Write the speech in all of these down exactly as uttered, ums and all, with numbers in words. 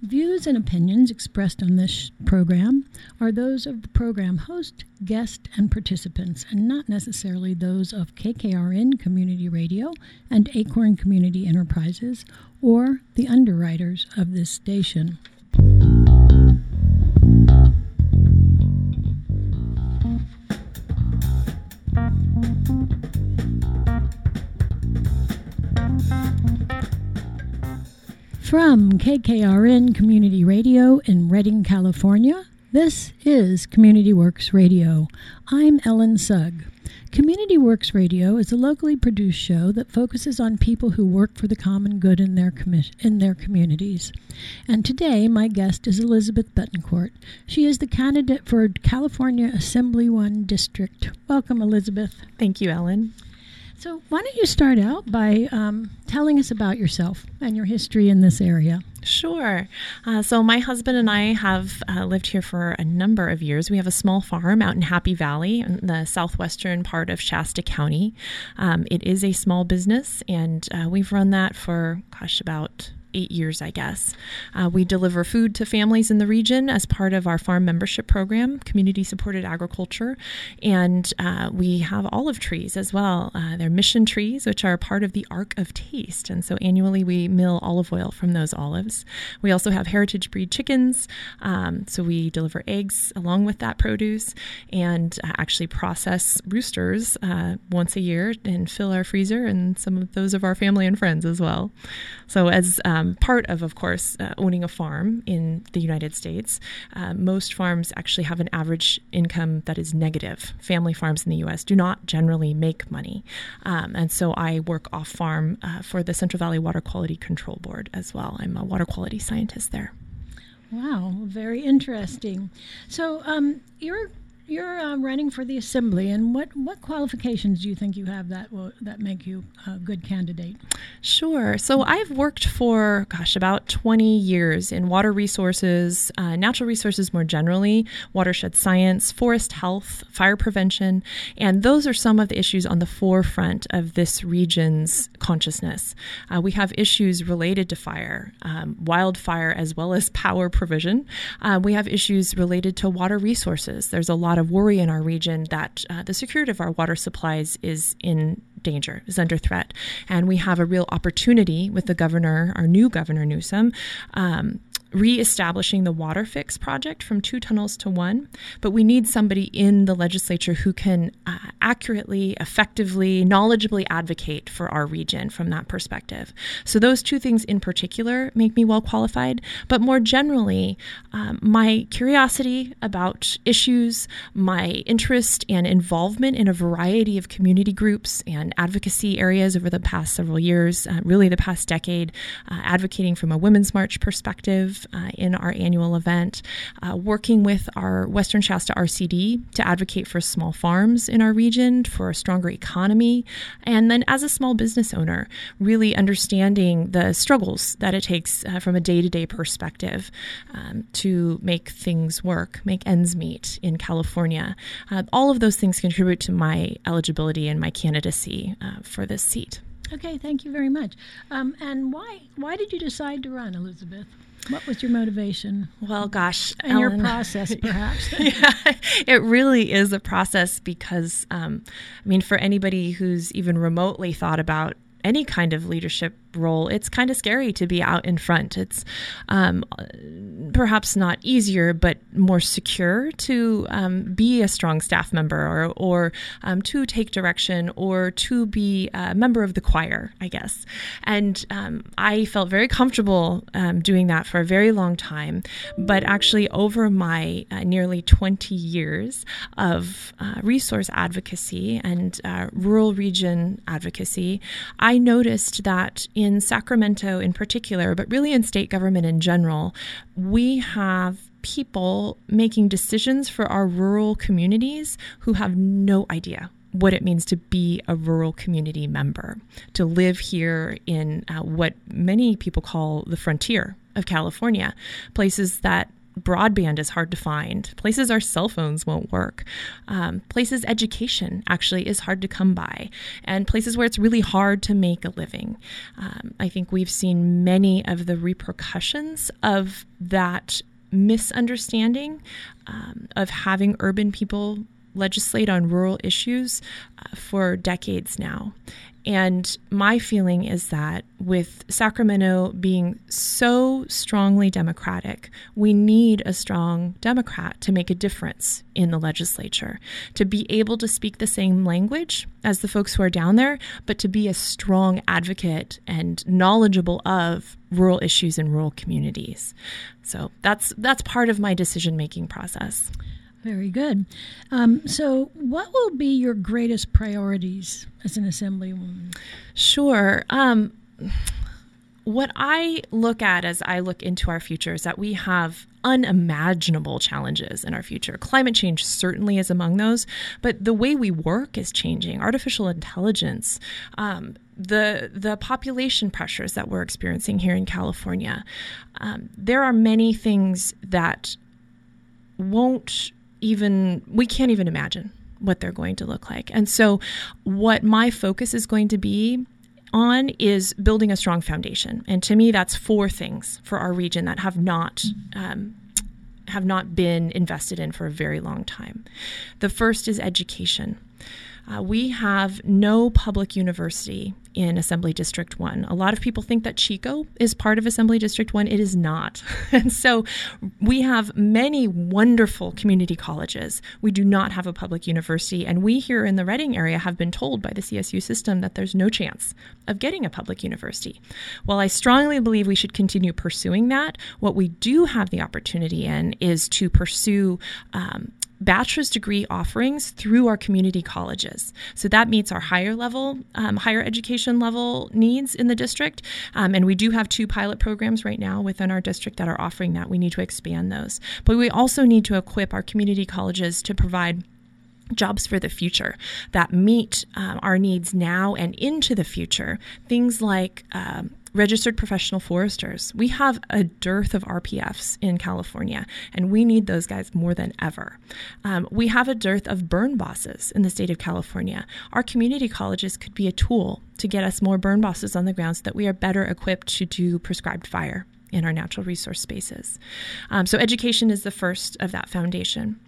Views and opinions expressed on this program are those of the program host, guest, and participants, and not necessarily those of K K R N Community Radio and Acorn Community Enterprises or the underwriters of this station. From K K R N Community Radio in Redding, California, this is Community Works Radio. I'm Ellen Sugg. Community Works Radio is a locally produced show that focuses on people who work for the common good in their commi- in their communities. And today, my guest is Elizabeth Betancourt. She is the candidate for California Assembly one District. Welcome, Elizabeth. Thank you, Ellen. So why don't you start out by um, telling us about yourself and your history in this area? Sure. Uh, so my husband and I have uh, lived here for a number of years. We have a small farm out in Happy Valley in the southwestern part of Shasta County. Um, it is a small business, and uh, we've run that for, gosh, about eight years, I guess. Uh, we deliver food to families in the region as part of our farm membership program, Community Supported Agriculture, and uh, we have olive trees as well. Uh, they're mission trees, which are part of the Arc of Taste, and so annually we mill olive oil from those olives. We also have heritage breed chickens, um, so we deliver eggs along with that produce, and uh, actually process roosters uh, once a year and fill our freezer and some of those of our family and friends as well. So as um, part of, of course, uh, owning a farm in the United States, uh, most farms actually have an average income that is negative. Family farms in the U S do not generally make money. Um, and so I work off-farm uh, for the Central Valley Water Quality Control Board as well. I'm a water quality scientist there. Wow, very interesting. So um, you're You're uh, running for the assembly, and what, what qualifications do you think you have that will, that make you a good candidate? Sure. So I've worked for, gosh, about twenty years in water resources, uh, natural resources more generally, watershed science, forest health, fire prevention, and those are some of the issues on the forefront of this region's consciousness. Uh, we have issues related to fire, um, wildfire, as well as power provision. Uh, we have issues related to water resources. There's a lot of worry in our region that uh, the security of our water supplies is in danger, is under threat. And we have a real opportunity with the governor, our new governor Newsom, um, reestablishing the Water Fix project from two tunnels to one. But we need somebody in the legislature who can uh, accurately, effectively, knowledgeably advocate for our region from that perspective. So those two things in particular make me well qualified. But more generally, um, my curiosity about issues, my interest and involvement in a variety of community groups and advocacy areas over the past several years, uh, really the past decade, uh, advocating from a Women's March perspective, Uh, in our annual event, uh, working with our Western Shasta R C D to advocate for small farms in our region, for a stronger economy, and then as a small business owner, really understanding the struggles that it takes uh, from a day-to-day perspective um, to make things work, make ends meet in California. Uh, all of those things contribute to my eligibility and my candidacy uh, for this seat. Okay, thank you very much. Um, and why why did you decide to run, Elizabeth? What was your motivation? Well, gosh, and Ellen, your process, perhaps. Yeah, it really is a process because, um, I mean, for anybody who's even remotely thought about any kind of leadership role, it's kind of scary to be out in front. It's um, perhaps not easier, but more secure to um, be a strong staff member or, or um, to take direction or to be a member of the choir, I guess. And um, I felt very comfortable um, doing that for a very long time. But actually over my uh, nearly twenty years of uh, resource advocacy and uh, rural region advocacy, I noticed that in In Sacramento in particular, but really in state government in general, we have people making decisions for our rural communities who have no idea what it means to be a rural community member, to live here in uh, what many people call the frontier of California, places that broadband is hard to find. Places our cell phones won't work. Um, places education actually is hard to come by. And places where it's really hard to make a living. Um, I think we've seen many of the repercussions of that misunderstanding um, of having urban people legislate on rural issues uh, for decades now. And my feeling is that with Sacramento being so strongly Democratic, we need a strong Democrat to make a difference in the legislature, to be able to speak the same language as the folks who are down there, but to be a strong advocate and knowledgeable of rural issues in rural communities. So that's that's part of my decision-making process. Very good. Um, so what will be your greatest priorities as an Assemblywoman? Sure. Um, what I look at as I look into our future is that we have unimaginable challenges in our future. Climate change certainly is among those, but the way we work is changing. Artificial intelligence, um, the the population pressures that we're experiencing here in California. Um, there are many things that won't even, we can't even imagine what they're going to look like. And so what my focus is going to be on is building a strong foundation. And to me, that's four things for our region that have not um, have not been invested in for a very long time. The first is education. Uh, we have no public university in Assembly District one. A lot of people think that Chico is part of Assembly District one. It is not. And so we have many wonderful community colleges. We do not have a public university. And we here in the Redding area have been told by the C S U system that there's no chance of getting a public university. While I strongly believe we should continue pursuing that, what we do have the opportunity in is to pursue um, bachelor's degree offerings through our community colleges. So that meets our higher level, um, higher education level needs in the district. Um, and we do have two pilot programs right now within our district that are offering that. We need to expand those. But we also need to equip our community colleges to provide jobs for the future that meet um, our needs now and into the future. Things like um, registered professional foresters. We have a dearth of R P Fs in California, and we need those guys more than ever. Um, we have a dearth of burn bosses in the state of California. Our community colleges could be a tool to get us more burn bosses on the ground so that we are better equipped to do prescribed fire in our natural resource spaces. Um, so education is the first of that foundation.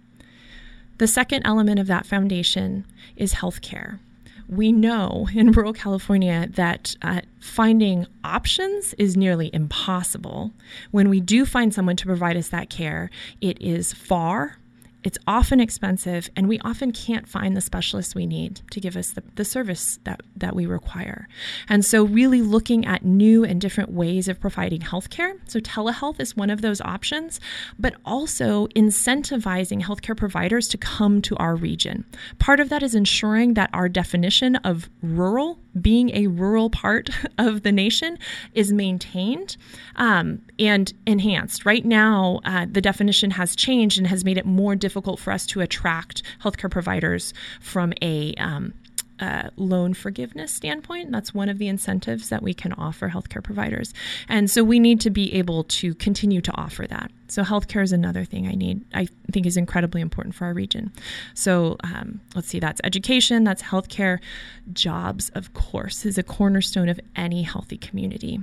The second element of that foundation is healthcare. We know in rural California that uh, finding options is nearly impossible. When we do find someone to provide us that care, it is far, it's often expensive, and we often can't find the specialists we need to give us the, the service that, that we require. And so really looking at new and different ways of providing healthcare. So telehealth is one of those options, but also incentivizing healthcare providers to come to our region. Part of that is ensuring that our definition of rural, being a rural part of the nation, is maintained um, and enhanced. Right now, uh, the definition has changed and has made it more difficult for us to attract healthcare providers from a um, uh, loan forgiveness standpoint. That's one of the incentives that we can offer healthcare providers. And so we need to be able to continue to offer that. So healthcare is another thing I need, I think is incredibly important for our region. So um, let's see, that's education, that's healthcare. Jobs, of course, is a cornerstone of any healthy community.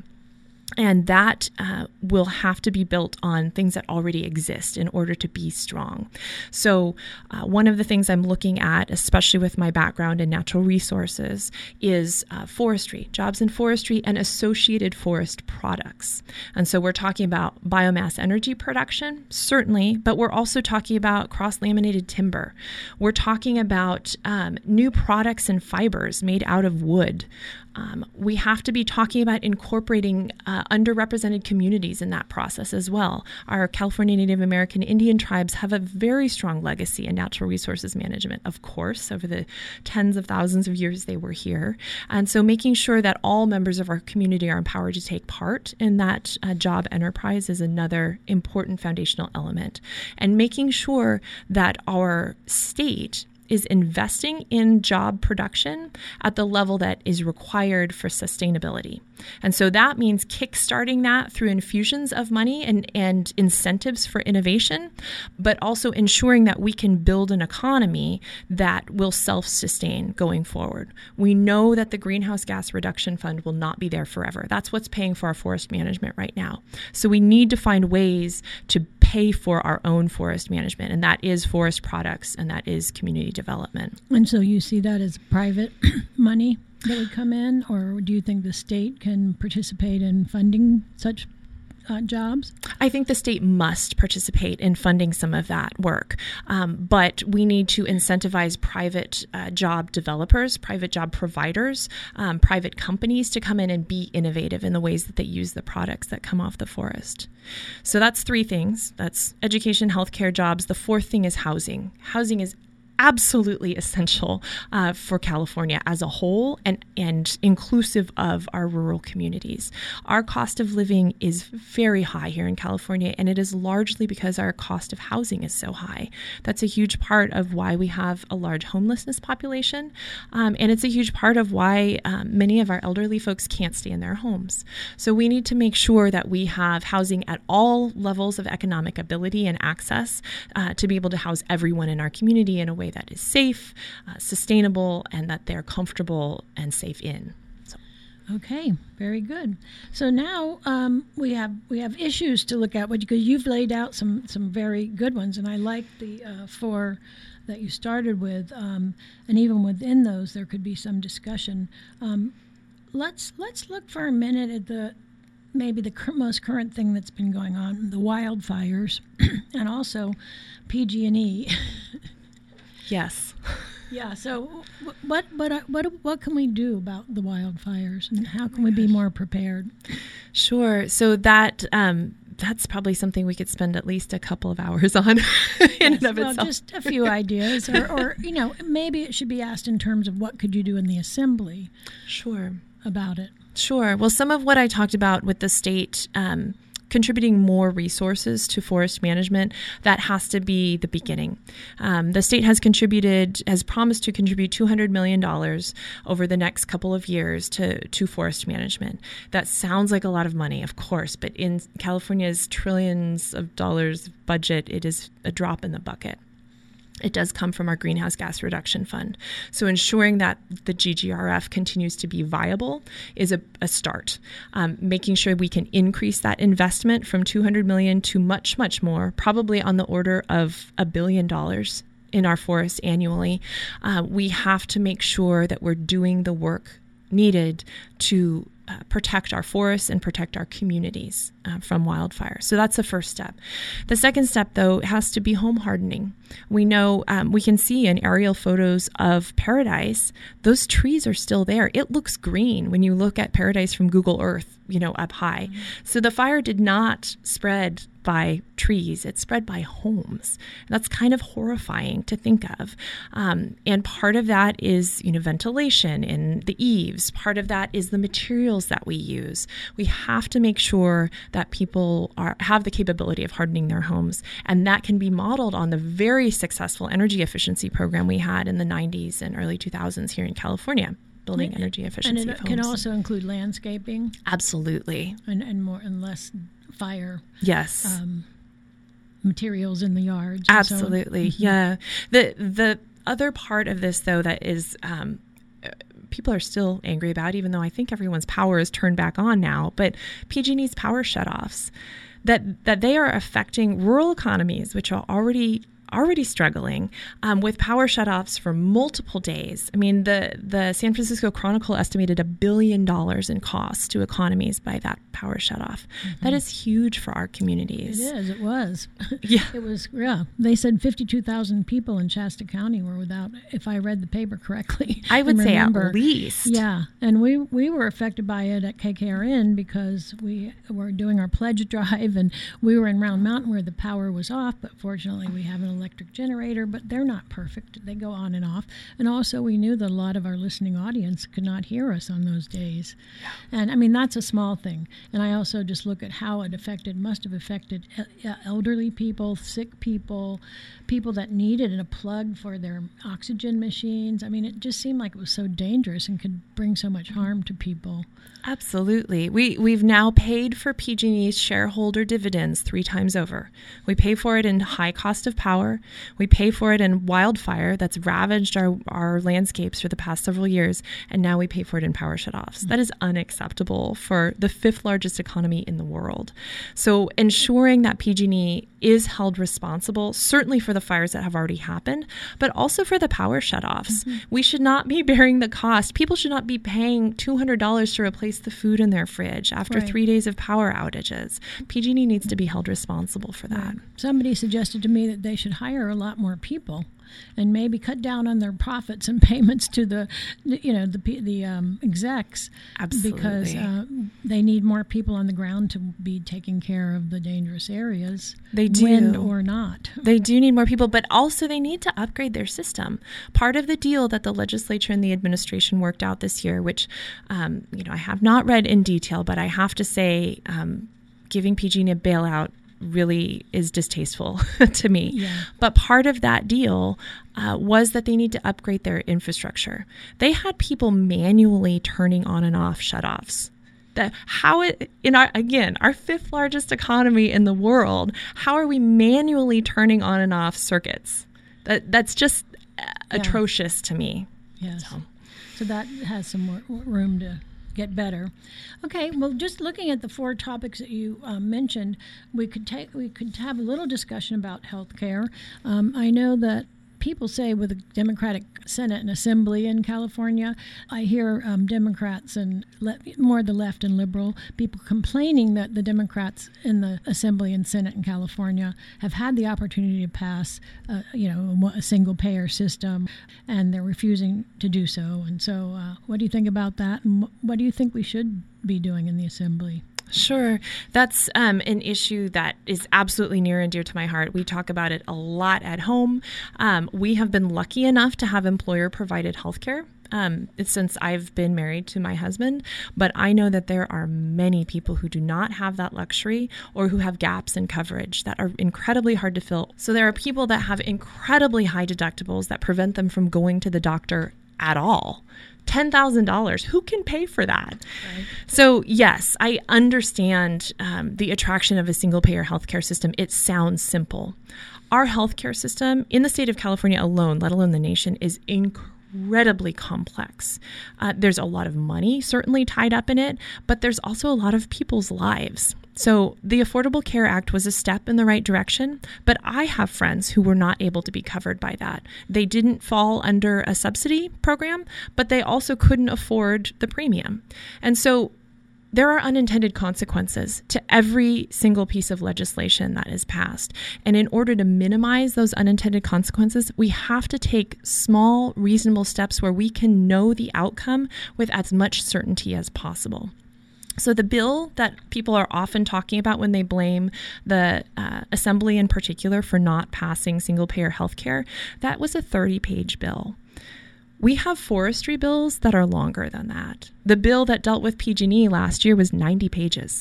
And that uh, will have to be built on things that already exist in order to be strong. So uh, one of the things I'm looking at, especially with my background in natural resources, is uh, forestry, jobs in forestry and associated forest products. And so we're talking about biomass energy production, certainly, but we're also talking about cross-laminated timber. We're talking about um, new products and fibers made out of wood. Um, we have to be talking about incorporating uh, underrepresented communities in that process as well. Our California Native American Indian tribes have a very strong legacy in natural resources management, of course, over the tens of thousands of years they were here. And so making sure that all members of our community are empowered to take part in that uh, job enterprise is another important foundational element. And making sure that our state is investing in job production at the level that is required for sustainability. And so that means kickstarting that through infusions of money and, and incentives for innovation, but also ensuring that we can build an economy that will self-sustain going forward. We know that the Greenhouse Gas Reduction Fund will not be there forever. That's what's paying for our forest management right now. So we need to find ways to pay for our own forest management, and that is forest products, and that is community development. And so you see that as private money that would come in, or do you think the state can participate in funding such uh, jobs? I think the state must participate in funding some of that work, um, but we need to incentivize private uh, job developers, private job providers, um, private companies to come in and be innovative in the ways that they use the products that come off the forest. So that's three things. That's education, healthcare, jobs. The fourth thing is housing. Housing is absolutely essential uh, for California as a whole and, and inclusive of our rural communities. Our cost of living is very high here in California, and it is largely because our cost of housing is so high. That's a huge part of why we have a large homelessness population, um, and it's a huge part of why um, many of our elderly folks can't stay in their homes. So we need to make sure that we have housing at all levels of economic ability and access uh, to be able to house everyone in our community in a way that is safe, uh, sustainable, and that they're comfortable and safe in. So. Okay, very good. So now um, we have we have issues to look at, because you've laid out some some very good ones, and I like the uh, four that you started with, um, and even within those there could be some discussion. Um, let's let's look for a minute at the maybe the cur- most current thing that's been going on, the wildfires, and also P G and E. Yes. Yeah. So, what what what what can we do about the wildfires, and how can we be more prepared? Sure. So that um, that's probably something we could spend at least a couple of hours on. in Yes, and of well, itself. just a few ideas, or, or you know, maybe it should be asked in terms of what could you do in the assembly. Sure. About it. Sure. Well, some of what I talked about with the state. Um, contributing more resources to forest management, that has to be the beginning. Um, the state has contributed, has promised to contribute two hundred million dollars over the next couple of years to, to forest management. That sounds like a lot of money, of course, but in California's trillions of dollars budget, it is a drop in the bucket. It does come from our Greenhouse Gas Reduction Fund. So ensuring that the G G R F continues to be viable is a, a start. Um, making sure we can increase that investment from two hundred million dollars to much, much more, probably on the order of a billion dollars in our forests annually. Uh, we have to make sure that we're doing the work needed to Uh, protect our forests and protect our communities uh, from wildfire. So that's the first step. The second step, though, has to be home hardening. We know, um, we can see in aerial photos of Paradise, those trees are still there. It looks green when you look at Paradise from Google Earth, you know, up high. Mm-hmm. So the fire did not spread by trees, it spread by homes. That's kind of horrifying to think of. Um, and part of that is, you know, ventilation in the eaves. Part of that is the materials that we use. We have to make sure that people are have the capability of hardening their homes. And that can be modeled on the very successful energy efficiency program we had in the nineties and early two thousands here in California. Building energy efficiency and it of homes. Can also include landscaping. Absolutely. And, and more and less fire. Yes. Um, materials in the yards. Absolutely. So, mm-hmm. Yeah. The the other part of this, though, that is um, people are still angry about, even though I think everyone's power is turned back on now, but P G and E's power shutoffs, that that they are affecting rural economies, which are already already struggling um, with power shutoffs for multiple days. I mean, the, the San Francisco Chronicle estimated a billion dollars in costs to economies by that power shutoff. Mm-hmm. That is huge for our communities. It is. It was. Yeah. It was, yeah. They said fifty-two thousand people in Shasta County were without, if I read the paper correctly. I would say remember. At least. Yeah. And we, we were affected by it at K K R N because we were doing our pledge drive, and we were in Round Mountain where the power was off, but fortunately we have an electric generator, but they're not perfect. They go on and off. And also, we knew that a lot of our listening audience could not hear us on those days. Yeah. And I mean, that's a small thing. And I also just look at how it affected, must have affected elderly people, sick people, people that needed a plug for their oxygen machines. I mean, it just seemed like it was so dangerous and could bring so much harm to people. Absolutely. We, we've now paid for P G and E's shareholder dividends three times over. We pay for it in high cost of power. We pay for it in wildfire that's ravaged our, our landscapes for the past several years. And now we pay for it in power shutoffs. Mm-hmm. That is unacceptable for the fifth largest economy in the world. So ensuring that P G and E is held responsible, certainly for the fires that have already happened, but also for the power shutoffs. Mm-hmm. We should not be bearing the cost. People should not be paying two hundred dollars to replace the food in their fridge after right. three days of power outages. P G and E needs to be held responsible for that. Right. Somebody suggested to me that they should hire a lot more people and maybe cut down on their profits and payments to the, you know, the the um, execs. Absolutely. Because uh, they need more people on the ground to be taking care of the dangerous areas. They do. Wind or not. They do need more people, but also they need to upgrade their system. Part of the deal that the legislature and the administration worked out this year, which, um, you know, I have not read in detail, but I have to say um, giving P G and E a bailout really is distasteful to me. Yeah. But part of that deal uh, was that they need to upgrade their infrastructure. They had people manually turning on and off shutoffs. That how it in our again our fifth largest economy in the world, how are we manually turning on and off circuits? That that's just yeah. atrocious to me. Yes. So. so that has some more room to get better. Okay, well, just looking at the four topics that you um, mentioned, we could take we could have a little discussion about health care. Um, I know that people say with the Democratic Senate and Assembly in California, I hear um, Democrats and le- more the left and liberal people complaining that the Democrats in the Assembly and Senate in California have had the opportunity to pass, uh, you know, a single-payer system, and they're refusing to do so. And so, uh, what do you think about that? And what do you think we should be doing in the Assembly? Sure. That's um, an issue that is absolutely near and dear to my heart. We talk about it a lot at home. Um, we have been lucky enough to have employer-provided health care um, since I've been married to my husband, but I know that there are many people who do not have that luxury or who have gaps in coverage that are incredibly hard to fill. So there are people that have incredibly high deductibles that prevent them from going to the doctor at all. ten thousand dollars. Who can pay for that? Right. So, yes, I understand um, the attraction of a single-payer healthcare system. It sounds simple. Our healthcare system in the state of California alone, let alone the nation, is incredibly complex. Uh, there's a lot of money certainly tied up in it, but there's also a lot of people's lives. So the Affordable Care Act was a step in the right direction, but I have friends who were not able to be covered by that. They didn't fall under a subsidy program, but they also couldn't afford the premium. And so there are unintended consequences to every single piece of legislation that is passed. And in order to minimize those unintended consequences, we have to take small, reasonable steps where we can know the outcome with as much certainty as possible. So the bill that people are often talking about when they blame the uh, Assembly in particular for not passing single-payer health care, that was a thirty-page bill. We have forestry bills that are longer than that. The bill that dealt with P G and E last year was ninety pages.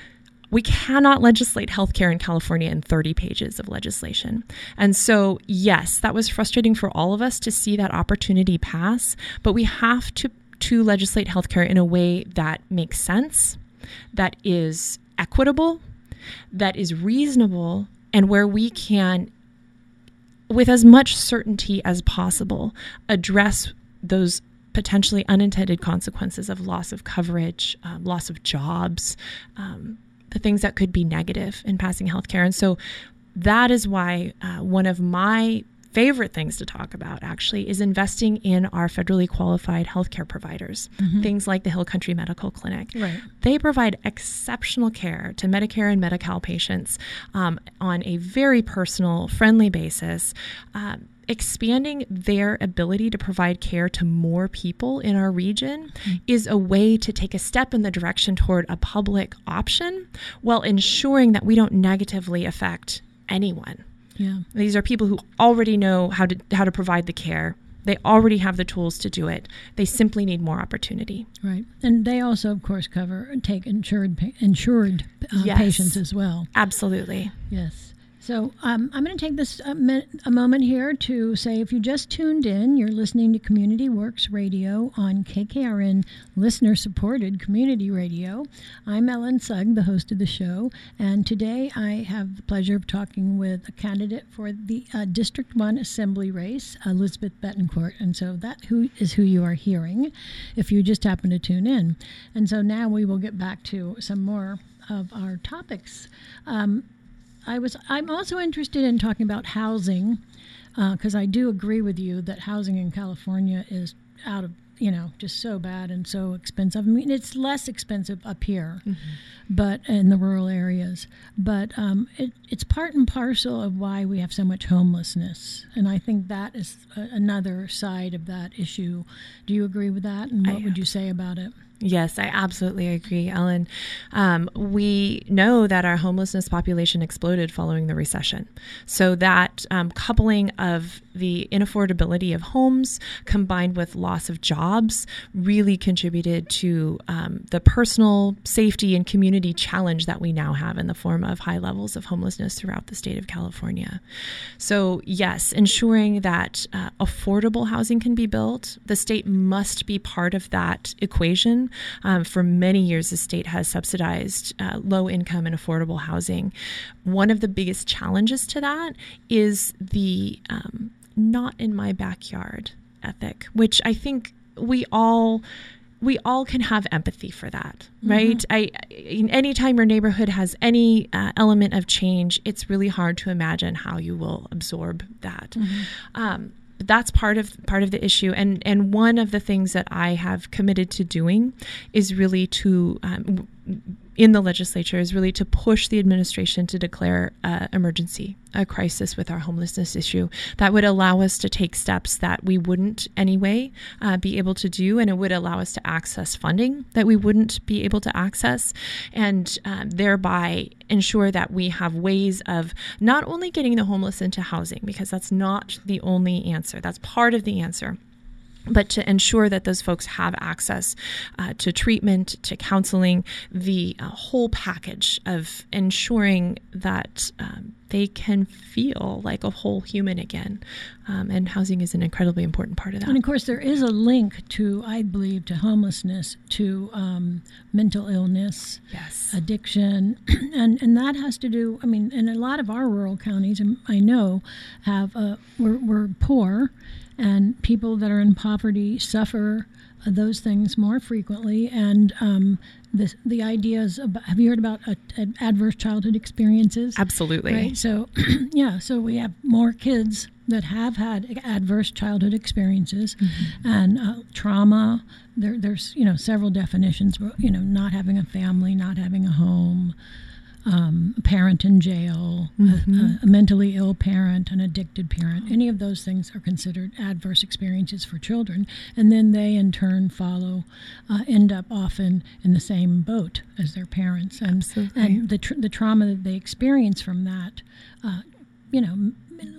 We cannot legislate healthcare in California in thirty pages of legislation. And so, yes, that was frustrating for all of us to see that opportunity pass, but we have to to legislate healthcare in a way that makes sense, that is equitable, that is reasonable, and where we can, with as much certainty as possible, address those potentially unintended consequences of loss of coverage, um, loss of jobs, um, the things that could be negative in passing healthcare. And so that is why uh, one of my favorite things to talk about actually is investing in our federally qualified healthcare providers, mm-hmm. things like the Hill Country Medical Clinic. Right. They provide exceptional care to Medicare and Medi-Cal patients um, on a very personal, friendly basis. Um, expanding their ability to provide care to more people in our region mm-hmm. is a way to take a step in the direction toward a public option while ensuring that we don't negatively affect anyone. Yeah. These are people who already know how to how to provide the care. They already have the tools to do it. They simply need more opportunity. Right. And they also, of course, cover take insured pa- insured uh, Yes. patients as well. Absolutely. Yes. So um, I'm going to take this a, min- a moment here to say if you just tuned in, you're listening to Community Works Radio on K K R N listener-supported community radio. I'm Ellen Sugg, the host of the show, and today I have the pleasure of talking with a candidate for the uh, District one Assembly race, Elizabeth Betancourt. And so that who is who you are hearing if you just happen to tune in. And so now we will get back to some more of our topics. Um, I was. I'm also interested in talking about housing, because uh, I do agree with you that housing in California is out of, you know, just so bad and so expensive. I mean, it's less expensive up here, mm-hmm. but in the rural areas. But um, it, it's part and parcel of why we have so much homelessness, and I think that is a, another side of that issue. Do you agree with that? And what I, would you say about it? Yes, I absolutely agree, Ellen. Um, we know that our homelessness population exploded following the recession. So that um, coupling of the inaffordability of homes combined with loss of jobs really contributed to um, the personal safety and community challenge that we now have in the form of high levels of homelessness throughout the state of California. So yes, ensuring that uh, affordable housing can be built, the state must be part of that equation. Um, for many years, the state has subsidized uh, low-income and affordable housing. One of the biggest challenges to that is the um, not in my backyard ethic, which I think we all we all can have empathy for that, right? Mm-hmm. I, anytime your neighborhood has any uh, element of change, it's really hard to imagine how you will absorb that. Mm-hmm. Um, But that's part of part of the issue, and and one of the things that I have committed to doing is really to um, in the legislature is really to push the administration to declare uh, emergency, a crisis with our homelessness issue that would allow us to take steps that we wouldn't anyway uh, be able to do, and it would allow us to access funding that we wouldn't be able to access, and um, thereby ensure that we have ways of not only getting the homeless into housing, because that's not the only answer, that's part of the answer, but to ensure that those folks have access uh, to treatment, to counseling, the uh, whole package of ensuring that um, they can feel like a whole human again. Um, and housing is an incredibly important part of that. And of course, there is a link to, I believe, to homelessness, to um, mental illness, yes, addiction. And, and that has to do, I mean, in a lot of our rural counties, I know, have uh, we're, we're poor. And people that are in poverty suffer uh, those things more frequently. And um, the the ideas about, have you heard about uh, adverse childhood experiences? Absolutely. Right. So, yeah. So we have more kids that have had adverse childhood experiences, mm-hmm. and uh, trauma. There, there's you know several definitions. You know, not having a family, not having a home. Um, a parent in jail, mm-hmm. a, a mentally ill parent, an addicted parent, any of those things are considered adverse experiences for children. And then they, in turn, follow, uh, end up often in the same boat as their parents. And, Absolutely. and the, tr- the trauma that they experience from that, uh, you know,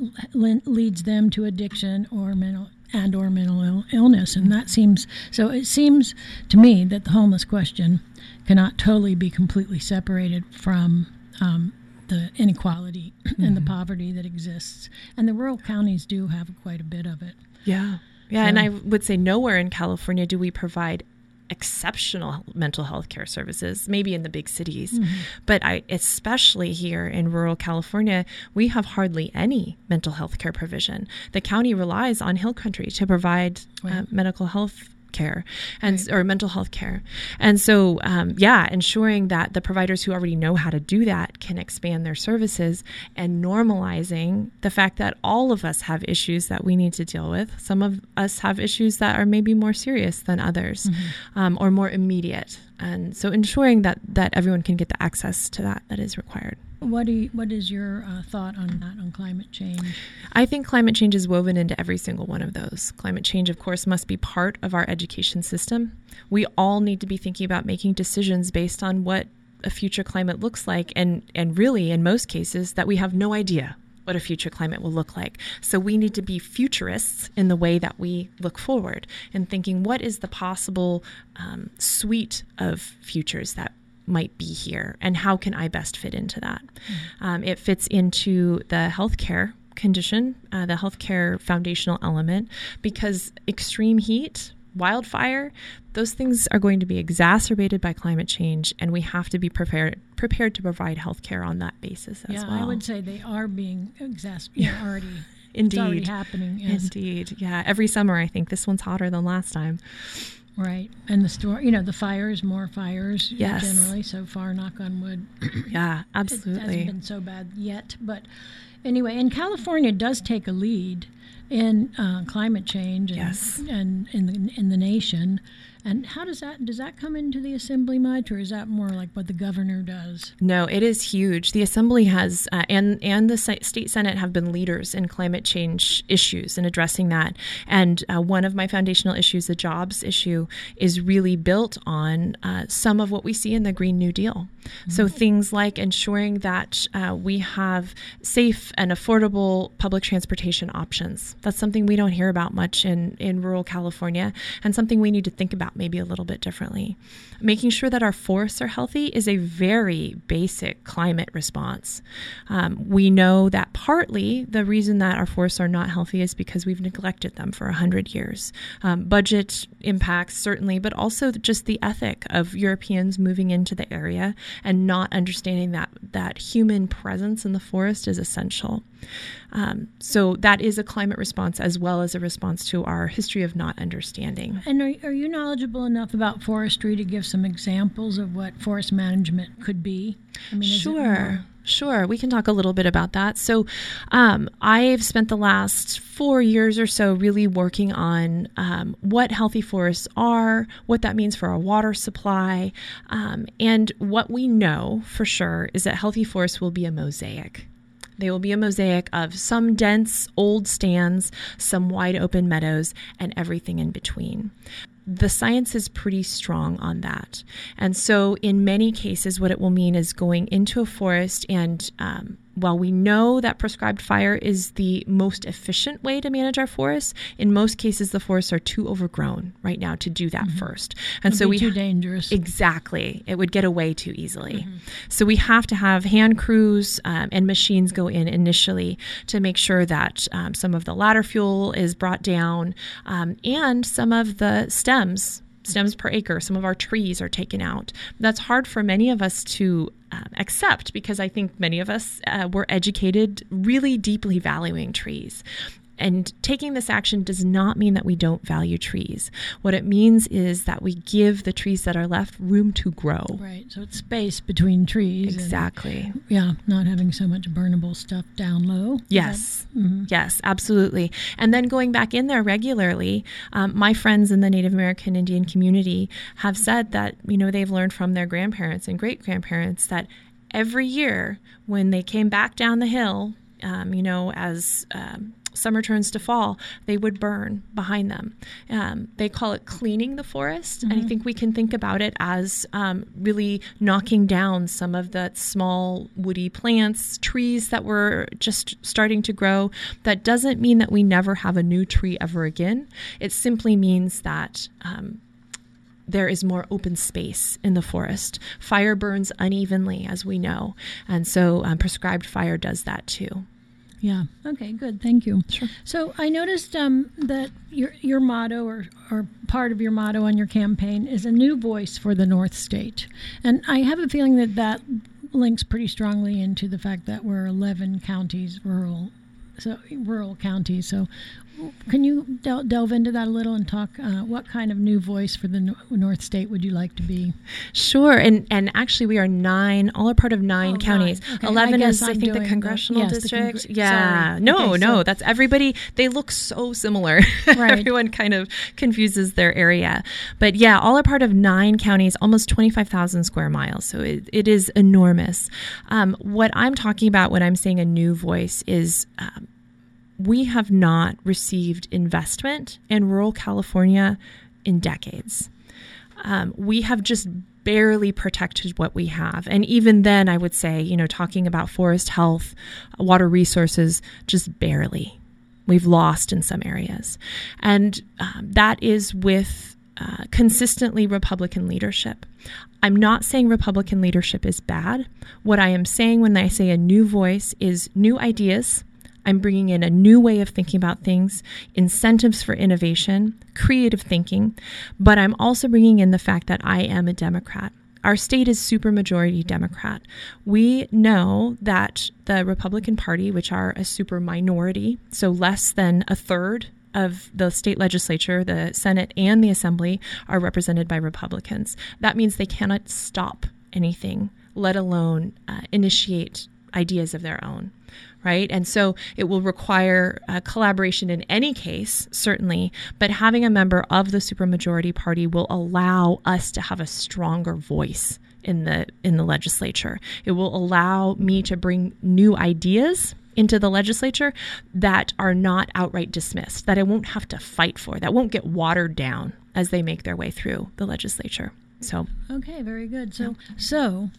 le- leads them to addiction or mental and or mental Ill- illness. And that seems, so it seems to me that the homeless question cannot totally be completely separated from um, the inequality mm-hmm. and the poverty that exists. And the rural counties do have quite a bit of it. Yeah. Yeah. So, and I would say nowhere in California do we provide exceptional mental health care services, maybe in the big cities. Mm-hmm. But I, especially here in rural California, we have hardly any mental health care provision. The county relies on Hill Country to provide right. uh, medical health care and right. or mental health care. And so, um, yeah, ensuring that the providers who already know how to do that can expand their services, and normalizing the fact that all of us have issues that we need to deal with. Some of us have issues that are maybe more serious than others, mm-hmm. um, or more immediate. And so ensuring that, that everyone can get the access to that that is required. What do you, what is your uh, thought on that, on climate change? I think climate change is woven into every single one of those. Climate change, of course, must be part of our education system. We all need to be thinking about making decisions based on what a future climate looks like, and, and really, in most cases, that we have no idea what a future climate will look like. So we need to be futurists in the way that we look forward and thinking, what is the possible um, suite of futures that might be here, and how can I best fit into that? Mm-hmm. Um, it fits into the healthcare condition, uh, the healthcare foundational element, because extreme heat, wildfire, those things are going to be exacerbated by climate change, and we have to be prepared prepared to provide healthcare on that basis as yeah, well. I would say they are being exacerbated yeah. already. Indeed. It's already happening. Yes. Indeed. Yeah. Every summer, I think this one's hotter than last time. Right. And the storm, you know, the fires, more fires yes. generally so far, knock on wood. Yeah, absolutely. It hasn't been so bad yet. But anyway, and California does take a lead in uh, climate change and, yes. and in the, in the nation. And how does that, does that come into the assembly much, or is that more like what the governor does? No, it is huge. The assembly has, uh, and, and the state senate have been leaders in climate change issues and addressing that. And uh, one of my foundational issues, the jobs issue, is really built on uh, some of what we see in the Green New Deal. Mm-hmm. So things like ensuring that uh, we have safe and affordable public transportation options. That's something we don't hear about much in, in rural California, and something we need to think about maybe a little bit differently. Making sure that our forests are healthy is a very basic climate response. Um, we know that partly the reason that our forests are not healthy is because we've neglected them for one hundred years. Um, budget impacts, certainly, but also just the ethic of Europeans moving into the area and not understanding that, that human presence in the forest is essential. Um, so that is a climate response as well as a response to our history of not understanding. And are, are you knowledgeable enough about forestry to give some examples of what forest management could be? I mean, is sure. It more- Sure, we can talk a little bit about that. So um, I've spent the last four years or so really working on um, what healthy forests are, what that means for our water supply, um, and what we know for sure is that healthy forests will be a mosaic. They will be a mosaic of some dense old stands, some wide open meadows, and everything in between. The science is pretty strong on that. And so in many cases, what it will mean is going into a forest and um, while we know that prescribed fire is the most efficient way to manage our forests, in most cases, the forests are too overgrown right now to do that mm-hmm. first. And It'd so be we too dangerous. Exactly. It would get away too easily. Mm-hmm. So we have to have hand crews um, and machines go in initially to make sure that um, some of the ladder fuel is brought down um, and some of the stems stems per acre, some of our trees are taken out. That's hard for many of us to um, accept because I think many of us uh, were educated really deeply valuing trees. And taking this action does not mean that we don't value trees. What it means is that we give the trees that are left room to grow. Right. So it's space between trees. Exactly. And, yeah. Not having so much burnable stuff down low. Yes. That, mm-hmm. Yes, absolutely. And then going back in there regularly, um, my friends in the Native American Indian community have said that, you know, they've learned from their grandparents and great-grandparents that every year when they came back down the hill, um, you know, as... Um, summer turns to fall, they would burn behind them. Um, they call it cleaning the forest. Mm-hmm. And I think we can think about it as um, really knocking down some of the small woody plants, trees that were just starting to grow. That doesn't mean that we never have a new tree ever again. It simply means that um, there is more open space in the forest. Fire burns unevenly, as we know. And so um, prescribed fire does that too. Yeah. Okay, good. Thank you. Sure. So I noticed um, that your your motto or, or part of your motto on your campaign is a new voice for the North State. And I have a feeling that that links pretty strongly into the fact that we're eleven counties rural, so rural counties. So can you del- delve into that a little and talk uh, what kind of new voice for the no- North State would you like to be? Sure. And and actually we are nine, all are part of nine oh, counties. Nine. Okay. eleven I is, I'm I think, the congressional the, yes, district. The congr- yeah. Sorry. No, okay, no, so. that's everybody. They look so similar. Right. Everyone kind of confuses their area. But yeah, all are part of nine counties, almost twenty-five thousand square miles. So it, it is enormous. Um, what I'm talking about when I'm saying a new voice is um, we have not received investment in rural California in decades. Um, we have just barely protected what we have. And even then, I would say, you know, talking about forest health, water resources, just barely. We've lost in some areas. And um, that is with uh, consistently Republican leadership. I'm not saying Republican leadership is bad. What I am saying when I say a new voice is new ideas. I'm bringing in a new way of thinking about things, incentives for innovation, creative thinking, but I'm also bringing in the fact that I am a Democrat. Our state is supermajority Democrat. We know that the Republican Party, which are a super minority, so less than a third of the state legislature, the Senate, and the Assembly are represented by Republicans. That means they cannot stop anything, let alone uh, initiate ideas of their own, right? And so it will require uh, collaboration in any case, certainly, but having a member of the supermajority party will allow us to have a stronger voice in the in the legislature. It will allow me to bring new ideas into the legislature that are not outright dismissed, that I won't have to fight for, that won't get watered down as they make their way through the legislature. So, okay, very good. So, so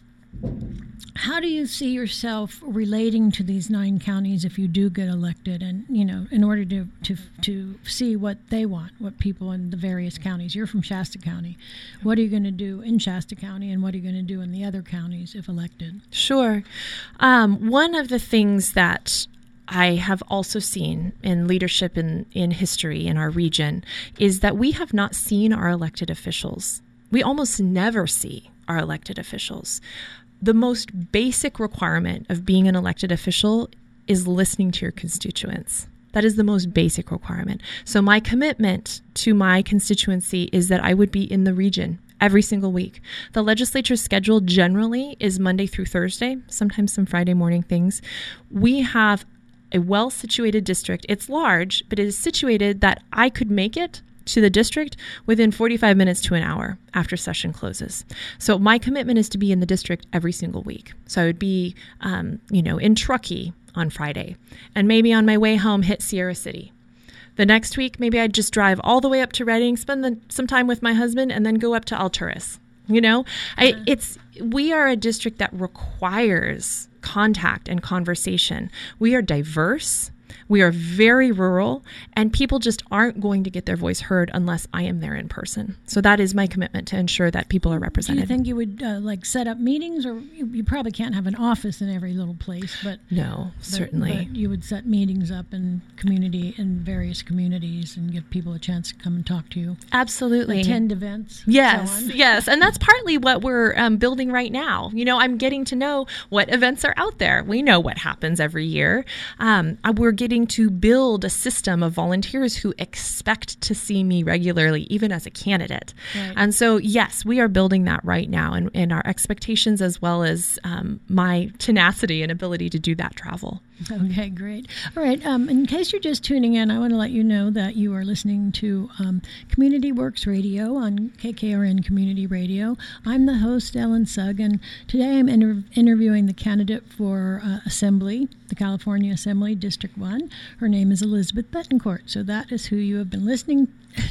how do you see yourself relating to these nine counties if you do get elected? And, you know, in order to, to, to see what they want, what people in the various counties. You're from Shasta County. What are you going to do in Shasta County, and what are you going to do in the other counties if elected? Sure. Um, one of the things that I have also seen in leadership in, in history in our region is that we have not seen our elected officials. We almost never see our elected officials. The most basic requirement of being an elected official is listening to your constituents. That is the most basic requirement. So my commitment to my constituency is that I would be in the region every single week. The legislature's schedule generally is Monday through Thursday, sometimes some Friday morning things. We have a well-situated district. It's large, but it is situated that I could make it to the district within forty-five minutes to an hour after session closes. So my commitment is to be in the district every single week. So I would be, um, you know, in Truckee on Friday, and maybe on my way home hit Sierra City. The next week, maybe I'd just drive all the way up to Redding, spend the, some time with my husband, and then go up to Alturas. You know, I, it's we are a district that requires contact and conversation. We are diverse. We are very rural, and people just aren't going to get their voice heard unless I am there in person. So that is my commitment to ensure that people are represented. Do you think you would uh, like set up meetings, or you, you probably can't have an office in every little place, but no, but, certainly. But you would set meetings up in community in various communities and give people a chance to come and talk to you. Absolutely. Attend events. Yes, so on. yes. And that's partly what we're um, building right now. You know, I'm getting to know what events are out there. We know what happens every year. Um, we're getting to build a system of volunteers who expect to see me regularly, even as a candidate. Right. And so, yes, we are building that right now, and, and our expectations as well as um, my tenacity and ability to do that travel. Okay, great. All right. Um, in case you're just tuning in, I want to let you know that you are listening to um, Community Works Radio on K K R N Community Radio. I'm the host, Ellen Sugg, and today I'm inter- interviewing the candidate for uh, Assembly, the California Assembly, District one. Her name is Elizabeth Betancourt. So that is who you have been listening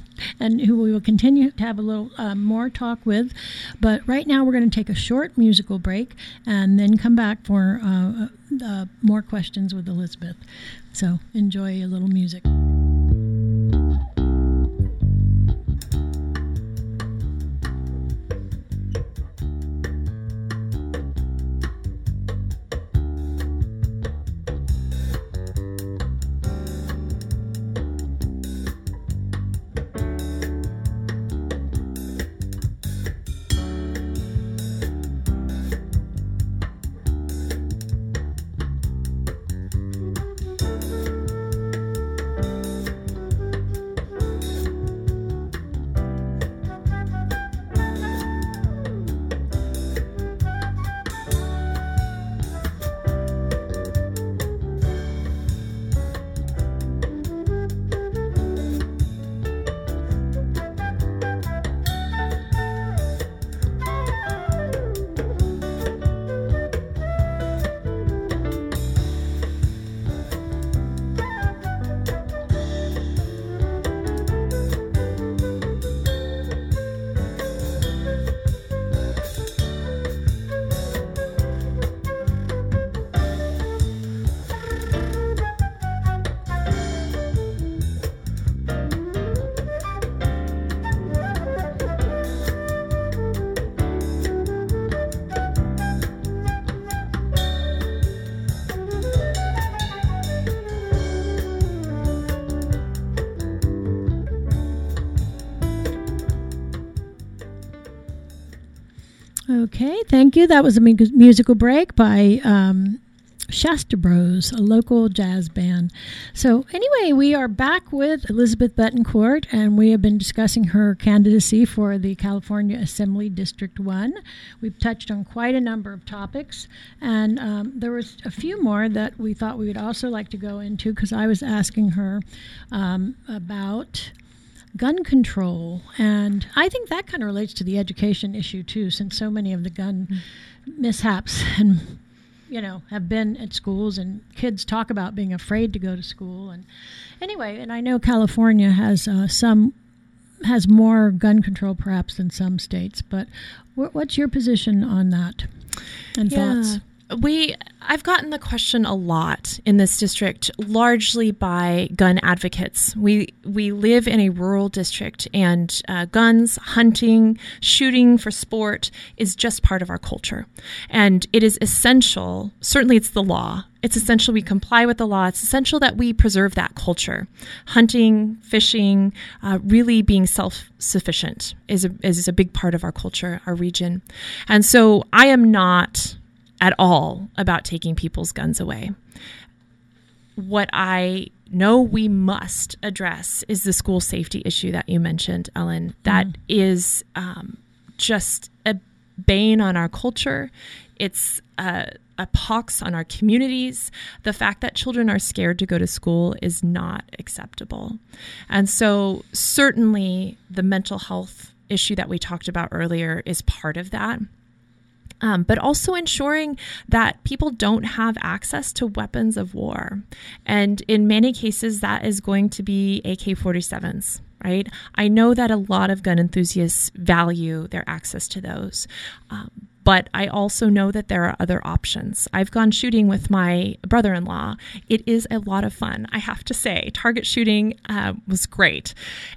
and who we will continue to have a little uh, more talk with. But right now we're going to take a short musical break and then come back for uh, uh, more questions with Elizabeth. So enjoy a little music. Okay, thank you. That was a mu- musical break by um, Shasta Bros, a local jazz band. So anyway, we are back with Elizabeth Betancourt, and we have been discussing her candidacy for the California Assembly District one. We've touched on quite a number of topics, and um, there was a few more that we thought we would also like to go into, because I was asking her um, about gun control, and I think that kind of relates to the education issue too, since so many of the gun mm-hmm. mishaps and you know have been at schools, and kids talk about being afraid to go to school. And anyway, and I know California has uh, some has more gun control perhaps than some states, but wh- what's your position on that and yeah. thoughts? We, I've gotten the question a lot in this district, largely by gun advocates. We we live in a rural district, and uh, guns, hunting, shooting for sport is just part of our culture. And it is essential, certainly it's the law, it's essential we comply with the law. It's essential that we preserve that culture. Hunting, fishing, uh, really being self-sufficient is a, is a big part of our culture, our region. And so I am not at all about taking people's guns away. What I know we must address is the school safety issue that you mentioned, Ellen. That mm. is um, just a bane on our culture. It's a, a pox on our communities. The fact that children are scared to go to school is not acceptable. And so certainly the mental health issue that we talked about earlier is part of that. Um, but also ensuring that people don't have access to weapons of war. And in many cases, that is going to be A K forty-sevens, right? I know that a lot of gun enthusiasts value their access to those. Um, but I also know that there are other options. I've gone shooting with my brother-in-law. It is a lot of fun, I have to say. Target shooting uh, was great.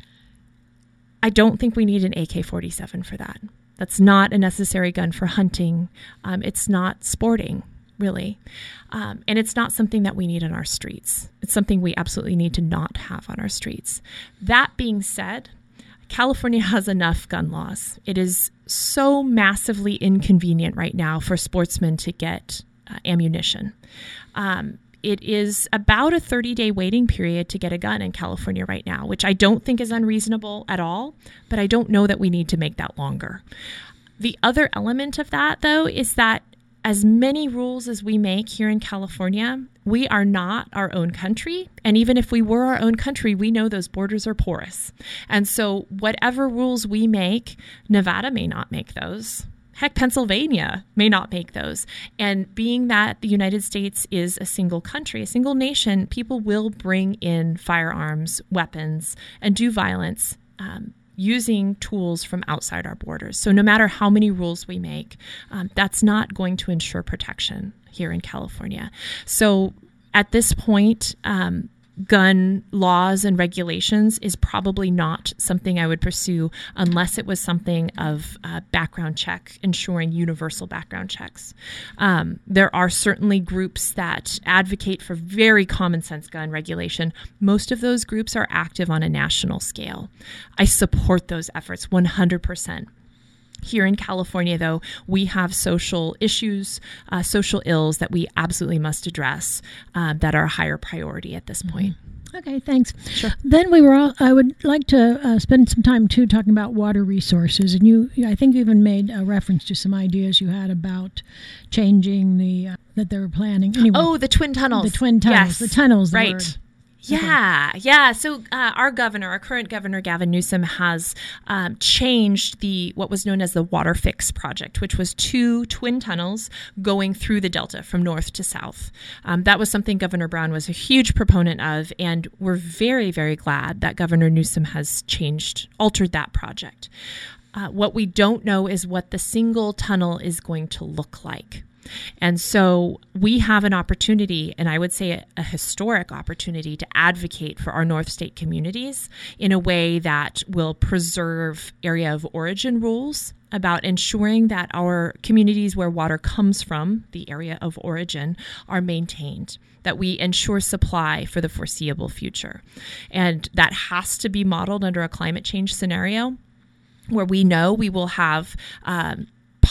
I don't think we need an A K forty-seven for that. That's not a necessary gun for hunting. Um, it's not sporting, really. Um, and it's not something that we need on our streets. It's something we absolutely need to not have on our streets. That being said, California has enough gun laws. It is so massively inconvenient right now for sportsmen to get uh, ammunition. Um, It is about a thirty-day waiting period to get a gun in California right now, which I don't think is unreasonable at all, but I don't know that we need to make that longer. The other element of that, though, is that as many rules as we make here in California, we are not our own country. And even if we were our own country, we know those borders are porous. And so whatever rules we make, Nevada may not make those. Heck, Pennsylvania may not make those. And being that the United States is a single country, a single nation, people will bring in firearms, weapons, and do violence um, using tools from outside our borders. So no matter how many rules we make, um, that's not going to ensure protection here in California. So at this point, um, gun laws and regulations is probably not something I would pursue unless it was something of uh, background check, ensuring universal background checks. Um, there are certainly groups that advocate for very common sense gun regulation. Most of those groups are active on a national scale. I support those efforts one hundred percent. Here in California, though, we have social issues, uh, social ills that we absolutely must address uh, that are a higher priority at this point. Okay, thanks. Sure. Then we were all, I would like to uh, spend some time, too, talking about water resources. And you, I think you even made a reference to some ideas you had about changing the, uh, that they were planning. Anyway, oh, the twin tunnels. The twin tunnels. Yes. The tunnels, the right. word. Yeah, okay. yeah. So uh, our governor, our current governor, Gavin Newsom, has um, changed the what was known as the Water Fix project, which was two twin tunnels going through the Delta from north to south. Um, that was something Governor Brown was a huge proponent of, and we're very, very glad that Governor Newsom has changed, altered that project. Uh, what we don't know is what the single tunnel is going to look like. And so we have an opportunity, and I would say a, a historic opportunity, to advocate for our North State communities in a way that will preserve area of origin rules about ensuring that our communities where water comes from, the area of origin, are maintained, that we ensure supply for the foreseeable future. And that has to be modeled under a climate change scenario where we know we will have um,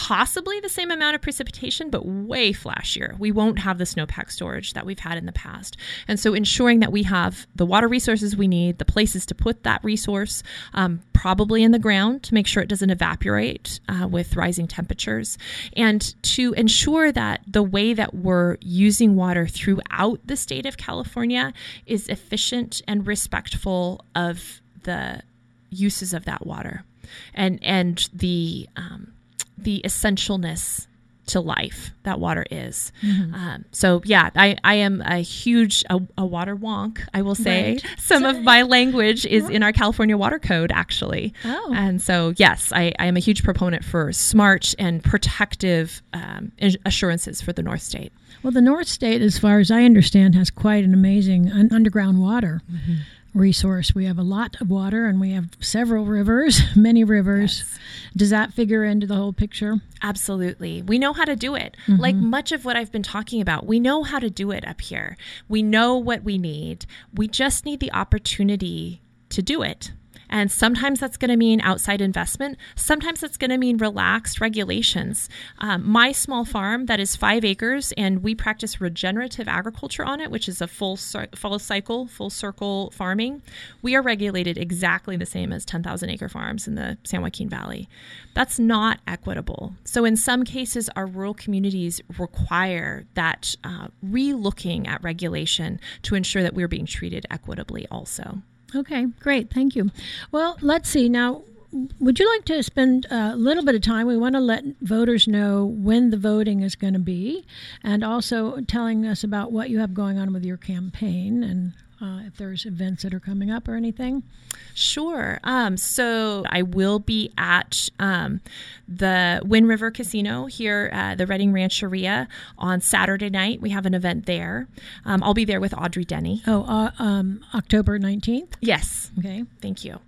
possibly the same amount of precipitation, but way flashier. We won't have the snowpack storage that we've had in the past. And so ensuring that we have the water resources we need, the places to put that resource, um, probably in the ground to make sure it doesn't evaporate uh, with rising temperatures, and to ensure that the way that we're using water throughout the state of California is efficient and respectful of the uses of that water and, and the, um, the essentialness to life that water is. Mm-hmm. Um, so yeah, I, I am a huge, a, a water wonk, I will say. Right. Some so, of my language is in our California Water Code, actually. Oh. And so yes, I, I am a huge proponent for smart and protective um, assurances for the North State. Well, the North State, as far as I understand, has quite an amazing un- underground water mm-hmm. resource. We have a lot of water, and we have several rivers, many rivers. Yes. Does that figure into the whole picture? Absolutely. We know how to do it. Mm-hmm. Like much of what I've been talking about, we know how to do it up here. We know what we need. We just need the opportunity to do it. And sometimes that's going to mean outside investment. Sometimes that's going to mean relaxed regulations. Um, my small farm that is five acres, and we practice regenerative agriculture on it, which is a full, full cycle, full circle farming. We are regulated exactly the same as ten thousand acre farms in the San Joaquin Valley. That's not equitable. So in some cases, our rural communities require that uh, re-looking at regulation to ensure that we're being treated equitably also. Okay, great. Thank you. Well, let's see. Now, would you like to spend a little bit of time? We want to let voters know when the voting is going to be, and also telling us about what you have going on with your campaign and uh, if there's events that are coming up or anything. Sure. Um, so I will be at um, the Wind River Casino here at the Redding Rancheria on Saturday night. We have an event there. Um, I'll be there with Audrey Denny. Oh, uh, um, October nineteenth? Yes. Okay. Thank you.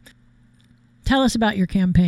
Tell us about your campaign.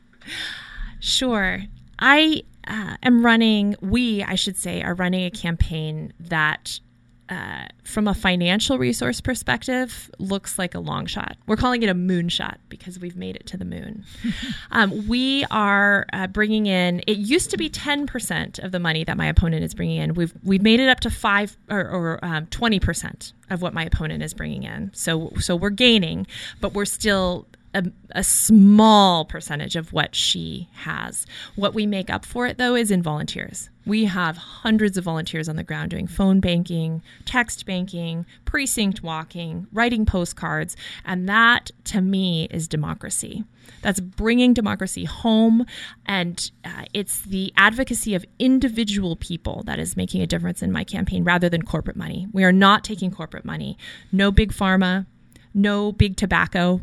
Sure. I uh, am running, we, I should say, are running a campaign that Uh, from a financial resource perspective, looks like a long shot. We're calling it a moon shot because we've made it to the moon. um, we are uh, bringing in, it used to be ten percent of the money that my opponent is bringing in. We've we've made it up to five or, or um, twenty percent of what my opponent is bringing in. So so we're gaining, but we're still A, a small percentage of what she has. What we make up for it, though, is in volunteers. We have hundreds of volunteers on the ground doing phone banking, text banking, precinct walking, writing postcards, and that, to me, is democracy. That's bringing democracy home, and uh, it's the advocacy of individual people that is making a difference in my campaign rather than corporate money. We are not taking corporate money. No big pharma, no big tobacco,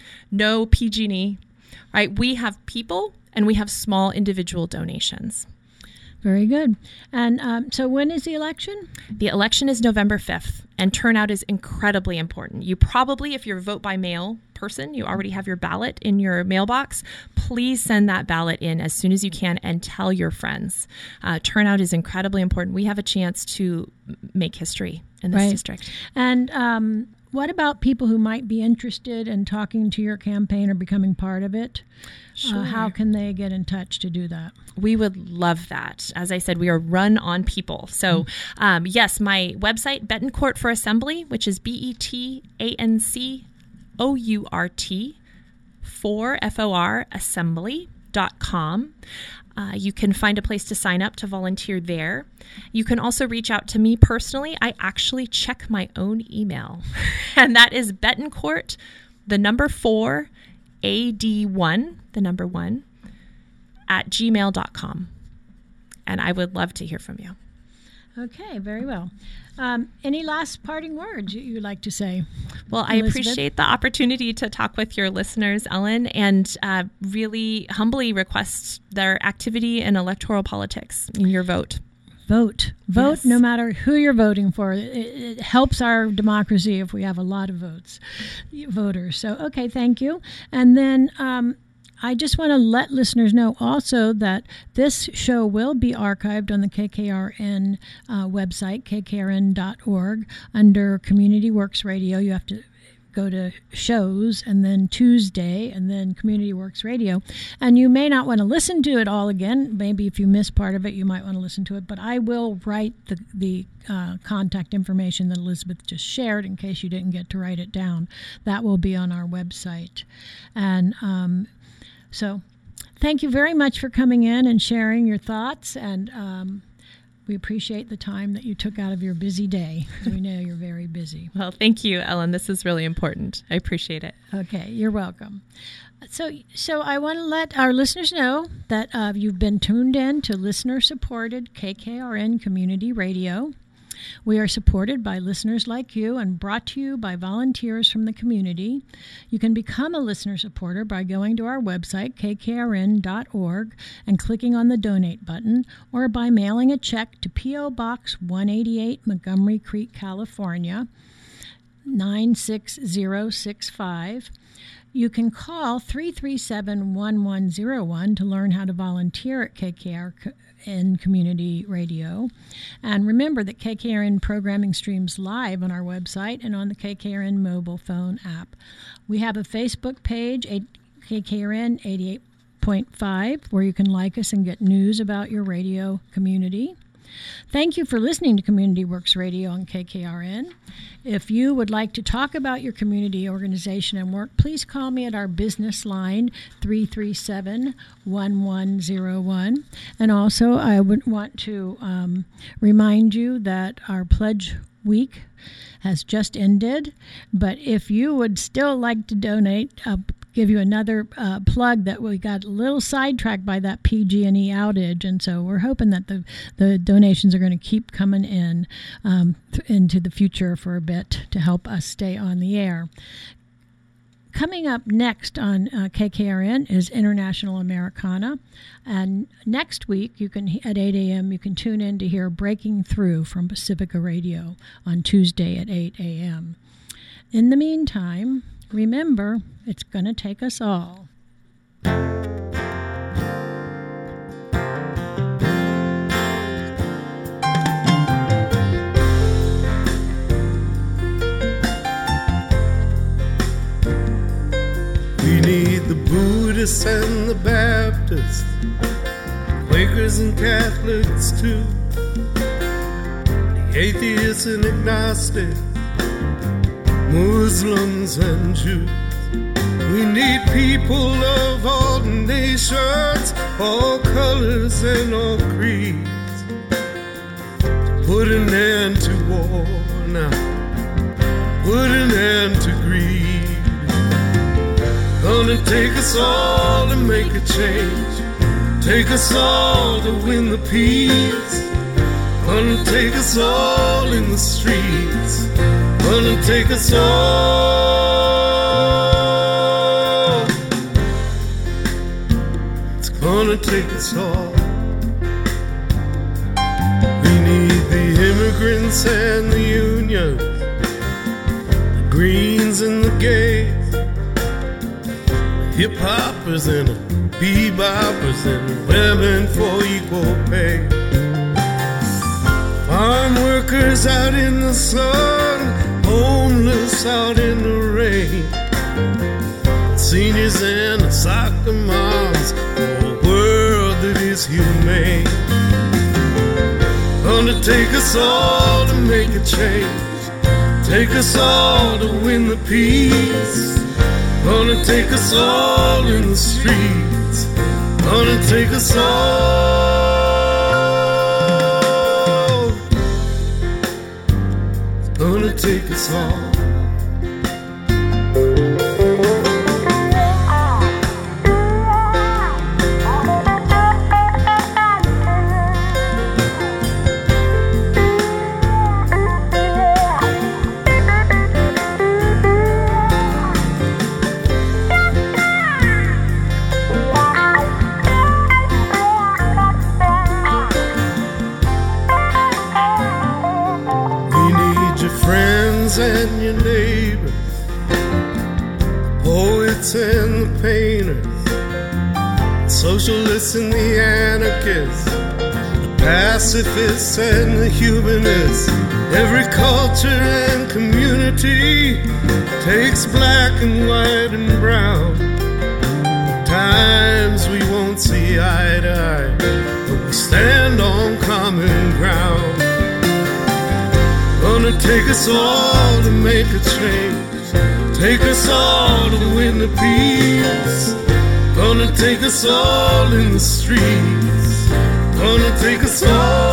no P G and E, right? We have people and we have small individual donations. Very good. And um, so when is the election? The election is November fifth, and turnout is incredibly important. You probably, if you're a vote by mail person, you already have your ballot in your mailbox. Please send that ballot in as soon as you can and tell your friends. Uh, turnout is incredibly important. We have a chance to make history in this right. district. And um what about people who might be interested in talking to your campaign or becoming part of it? Sure. Uh, how can they get in touch to do that? We would love that. As I said, we are run on people. So, um, yes, my website, Betancourt for Assembly, which is B E T A N C O U R T, for F O R, assembly dot com. Uh, you can find a place to sign up to volunteer there. You can also reach out to me personally. I actually check my own email, and that is Betancourt, the number four, A D one, the number one, at gmail dot com. And I would love to hear from you. Okay, very well. Um, any last parting words you'd like to say? Well, I Elizabeth? appreciate the opportunity to talk with your listeners, Ellen, and uh, really humbly request their activity in electoral politics in your vote. Vote. Vote yes. No matter who you're voting for. It, it helps our democracy if we have a lot of votes, voters. So, okay, thank you. And then um, I just want to let listeners know also that this show will be archived on the K K R N uh, website, K K R N dot org, under Community Works Radio. You have to go to shows, and then Tuesday, and then Community Works Radio. And you may not want to listen to it all again. Maybe if you miss part of it, you might want to listen to it. But I will write the, the uh, contact information that Elizabeth just shared in case you didn't get to write it down. That will be on our website. And um, so thank you very much for coming in and sharing your thoughts. And um, we appreciate the time that you took out of your busy day. We know you're very busy. Well, thank you, Ellen. This is really important. I appreciate it. Okay, you're welcome. So so I want to let our listeners know that uh, you've been tuned in to listener-supported K K R N Community Radio. We are supported by listeners like you and brought to you by volunteers from the community. You can become a listener supporter by going to our website, k k r n dot org, and clicking on the donate button, or by mailing a check to P O. Box one eighty-eight, Montgomery Creek, California, nine six zero six five. You can call three three seven, one one zero one to learn how to volunteer at K K R N Community Radio. And remember that K K R N programming streams live on our website and on the K K R N mobile phone app. We have a Facebook page, K K R N eighty-eight point five, where you can like us and get news about your radio community. Thank you for listening to Community Works Radio on K K R N. If you would like to talk about your community organization and work, please call me at our business line, three three seven, one one zero one. And also, I would want to um, remind you that our pledge week has just ended. But if you would still like to donate, uh, give you another uh, plug that we got a little sidetracked by that P G and E outage, and so we're hoping that the, the donations are going to keep coming in um, th- into the future for a bit to help us stay on the air. Coming up next on uh, K K R N is International Americana, and next week you can at eight a.m. you can tune in to hear Breaking Through from Pacifica Radio on Tuesday at eight a.m. In the meantime, remember, it's going to take us all. We need the Buddhists and the Baptists, Quakers and Catholics too, the atheists and agnostics, Muslims and Jews. We need people of all nations, all colors and all creeds, to put an end to war now, put an end to greed. Gonna take us all to make a change, take us all to win the peace. Gonna take us all in the streets, gonna take us all. It's gonna take us all. We need the immigrants and the unions, the Greens and the gays, hip-hoppers and the beboppers and the women for equal pay. Farm workers out in the sun, homeless out in the rain, seniors and the soccer moms for a world that is humane. Gonna take us all to make a change, take us all to win the peace. Gonna take us all in the streets, gonna take us all. It's gonna take us all. And your neighbors, the poets and the painters, the socialists and the anarchists, the pacifists and the humanists, every culture and community unity takes black and white and brown. Times we won't see eye to eye, but we stand on common ground. Gonna take us all to make a change, take us all to win the peace. Gonna take us all in the streets, gonna take us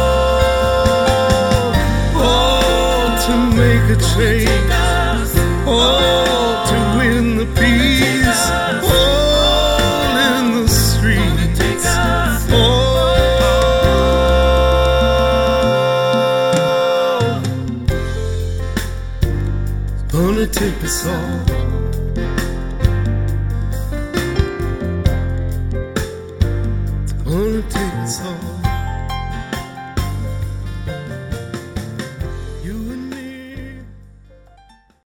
all, all to make a change, all to win the peace, all in the streets, all. Gonna take us all. Gonna take us all.